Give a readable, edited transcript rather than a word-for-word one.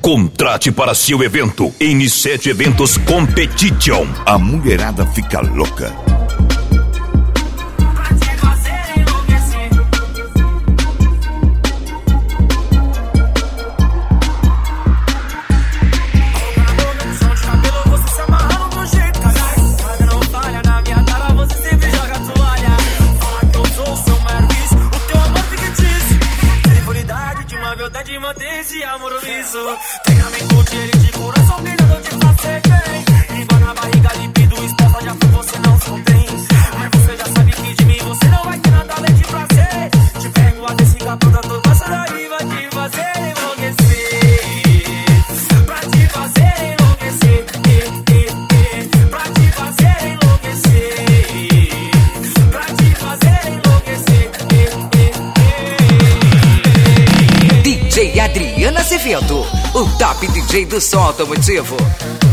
Contrate para seu evento N7 Eventos Competition. A mulherada fica louca. De manter esse amor liso. Treinamento de elite, coração brilhando de fazer bem. Língua na barriga, libido, esposa já foi, você não se contém. Mas você já sabe que de mim você não vai ter nada além de prazer. Te pego a desse gato da tua passa daí, vai te fazer enlouquecer. Pra te fazer enlouquecer, pra te fazer enlouquecer. Pra te fazer enlouquecer, DJ Adriana Azevedo, o top DJ do som automotivo.